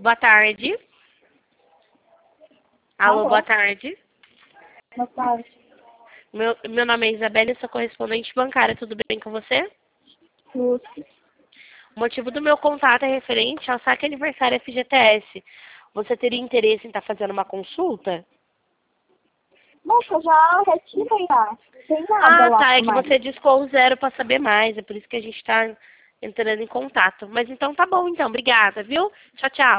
Boa tarde. Alô, Alô. boa tarde. Boa tarde. Meu nome é Isabela e sou correspondente bancária. Tudo bem com você? Tudo. O motivo do meu contato é referente ao saque aniversário FGTS. Você teria interesse em estar fazendo uma consulta? Nossa, já retirei já. Não tem nada Ah, lá tá. É que mais. você discou o zero para saber mais. É por isso que a gente está entrando em contato. Mas então tá bom, então. Obrigada, viu? Tchau, tchau.